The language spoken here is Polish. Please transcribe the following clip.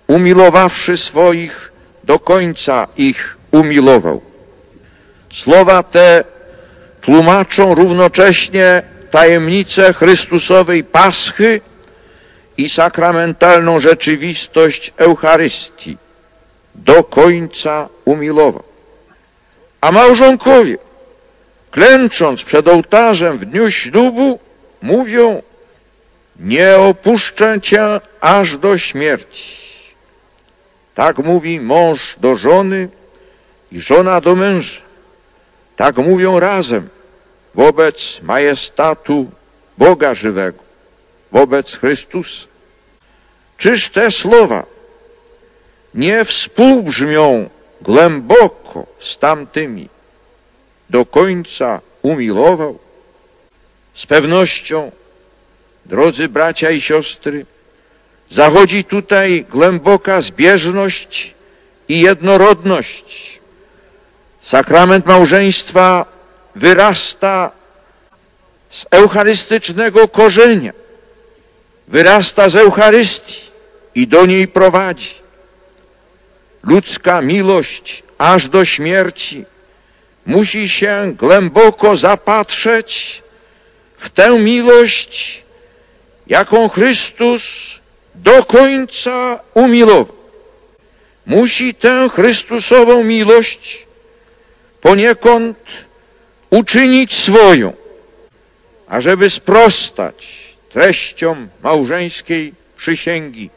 Umilowawszy swoich, do końca ich umilował. Słowa te tłumaczą równocześnie tajemnicę Chrystusowej Paschy i sakramentalną rzeczywistość Eucharystii. Do końca umilował. A małżonkowie, klęcząc przed ołtarzem w dniu ślubu, mówią: nie opuszczę Cię aż do śmierci. Tak mówi mąż do żony i żona do męża. Tak mówią razem wobec majestatu Boga żywego, wobec Chrystusa. Czyż te słowa nie współbrzmią głęboko z tamtymi? Do końca umilował? Z pewnością, drodzy bracia i siostry, zachodzi tutaj głęboka zbieżność i jednorodność. Sakrament małżeństwa wyrasta z eucharystycznego korzenia, wyrasta z Eucharystii i do niej prowadzi. Ludzka miłość aż do śmierci musi się głęboko zapatrzeć w tę miłość, jaką Chrystus do końca umilował. Musi tę Chrystusową miłość poniekąd uczynić swoją, ażeby sprostać treściom małżeńskiej przysięgi.